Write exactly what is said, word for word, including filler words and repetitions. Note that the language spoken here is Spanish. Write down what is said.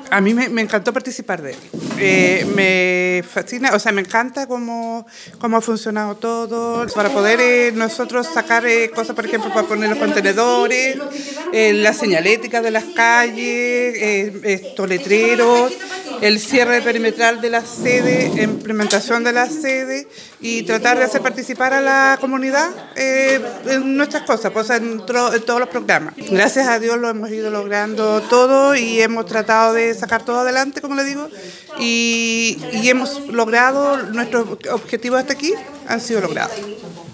A mí me, me encantó participar de él. Eh, me fascina, o sea, me encanta cómo, cómo ha funcionado todo, para poder eh, nosotros sacar eh, cosas, por ejemplo, para poner los contenedores, eh, la señalética de las calles, eh, estos letreros, el cierre perimetral de la sede, implementación de la sede y tratar de hacer participar a la comunidad eh, en nuestras cosas, pues, en, tro, en todos los programas. Gracias a Dios lo hemos ido logrando todo y hemos tratado de sacar todo adelante, como le digo, y, y hemos logrado nuestros objetivos hasta aquí, han sido logrados.